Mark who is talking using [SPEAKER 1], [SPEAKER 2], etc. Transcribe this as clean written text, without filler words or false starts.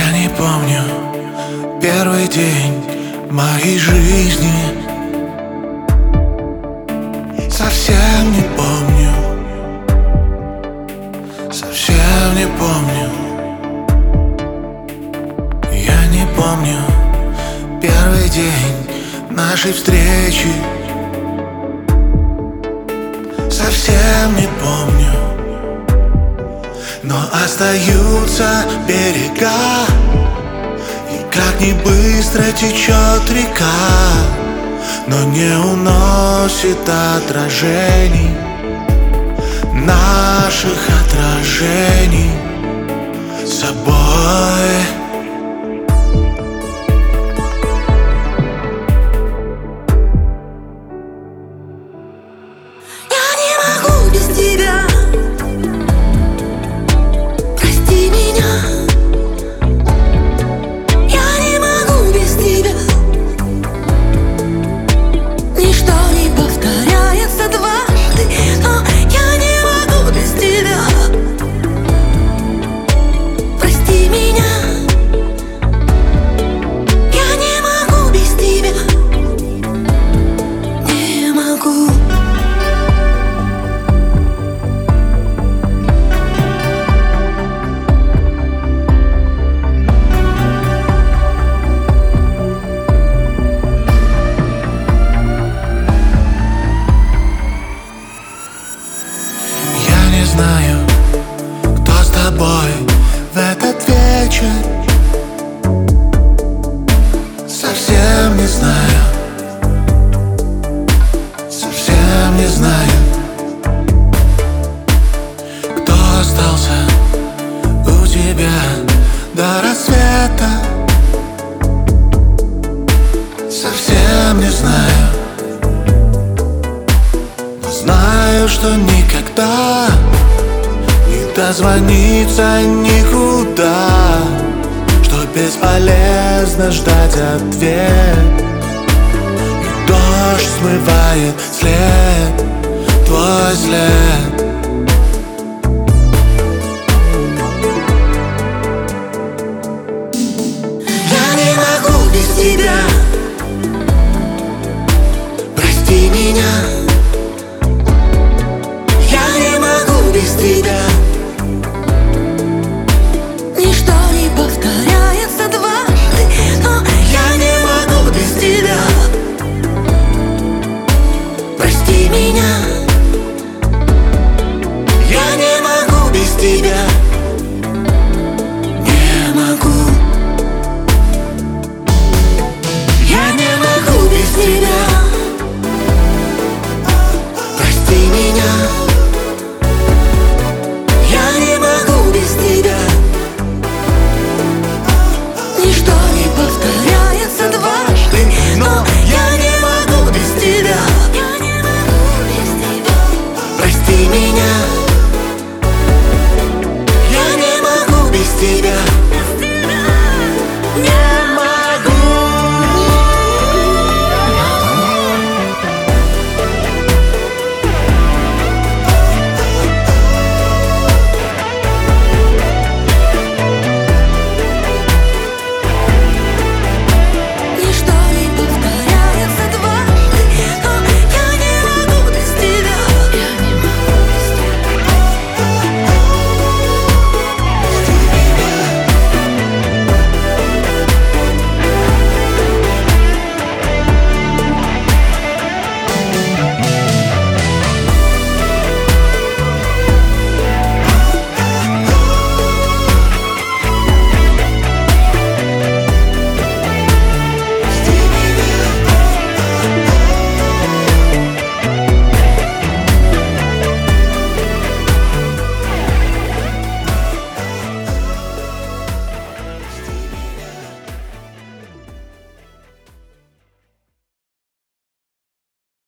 [SPEAKER 1] Я не помню первый день моей жизни. Совсем не помню, совсем не помню. Я не помню первый день нашей встречи. Совсем не помню, но остаются берега, и как не быстро течет река, но не уносит отражений, наших отражений с собой.
[SPEAKER 2] Без тебя, прости меня. Я не могу без тебя. Ничто не повторяется дважды, но я не могу без тебя. Прости меня. Я не могу без тебя. Не могу.
[SPEAKER 1] Знаю, кто с тобой в этот вечер. Совсем не знаю, совсем не знаю, кто остался у тебя до рассвета. Совсем не знаю, но знаю, что никогда дозвониться никуда, что бесполезно ждать ответ, и дождь смывает след, твой след.
[SPEAKER 2] Я не могу без тебя. Прости меня. Я не могу без тебя. Повторяется дважды, но я не могу без тебя. Прости меня. Я не могу без тебя.